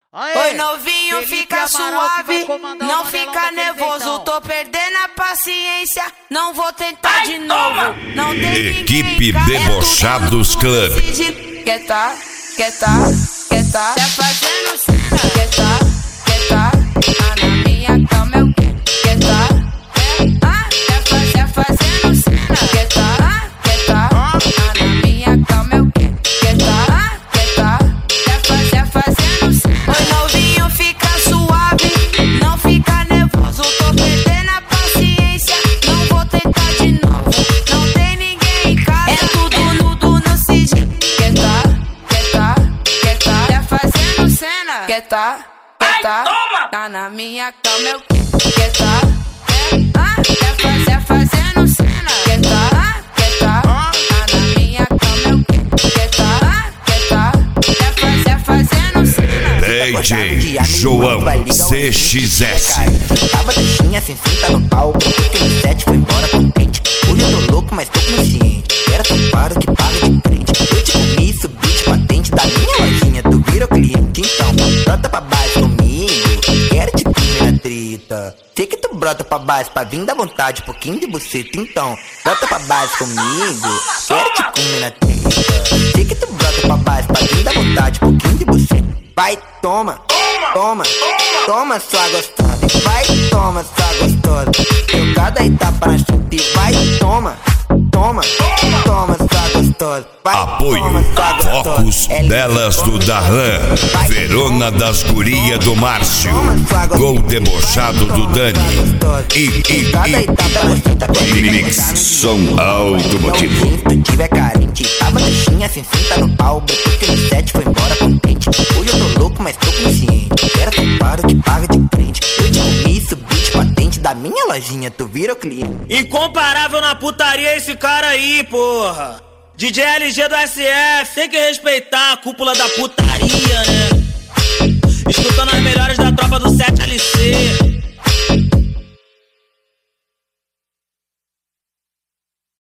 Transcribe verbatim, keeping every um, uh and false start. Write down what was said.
Oi, novinho, fica suave, não fica nervoso, tô perdendo a paciência, não vou tentar de novo. Não tem Equipe Debochados Club. Quer tá, quer tá, quer tá, tá fazendo cena, quer tá, quer tá, tá na minha cama eu quero, quer tá, quer, ah, quer fazer fazendo cena, quer tá, ah, quer tá, tá na minha cama eu quero, quer tá, ah, quer tá, quer fazer fazendo cena. Oi, novinho, fica suave, não fica nervoso, tô perdendo a paciência, não vou tentar de novo, não tem ninguém em casa, é tudo nudo no sigilo, quer tá, quer tá, quer tá, tá fazendo cena, quer tá, quer tá, tá na minha cama eu quero, quer tá, quer, ah, quer fazer fazendo cena, quer tá, ah, quer tá, tá na minha cama eu quero, quer tá, ah, quer tá, quer fazer fazendo cena. D J João C X S. Tava deixinha sem sentar no pau, porque no set foi embora com quente. Hoje eu tô louco, mas tô consciente. Era tão paro que paga de frente. Eu te comi, subi de patente da minha lojinha. Tu vira o cliente, então brota pra baixo comigo. Quero te comer na trita. Sei que tu brota pra baixo pra vir da vontade, um pouquinho de buceta, então brota pra baixo comigo. Quero te comer na trita. Sei que tu brota pra baixo pra vir da vontade, um pouquinho de buceta. Vai, toma, toma, toma sua gostosa. Vai, toma sua gostosa. Eu cada etapa na chute. Vai, toma, toma, toma sua gostosa. Vai, Apoio toma sua gostosa. Focos É Delas do Darlan, Verona das Guria do Márcio, Gol Debochado do Dani e, e, cada etapa na chute. e Mix Som Automotivo. Se tu tiver carente, tava deixinha sem sentar no pau, porque no set foi embora contente. Hoje eu tô louco, mas tô consciente. Era tão paro que paga de frente. Eu te comi, subi de patente da minha lojinha. Tu vira o cliente. Incomparável na putaria esse cara aí, porra. D J L G do S F, tem que respeitar a cúpula da putaria, né? Escutando as melhores da tropa do set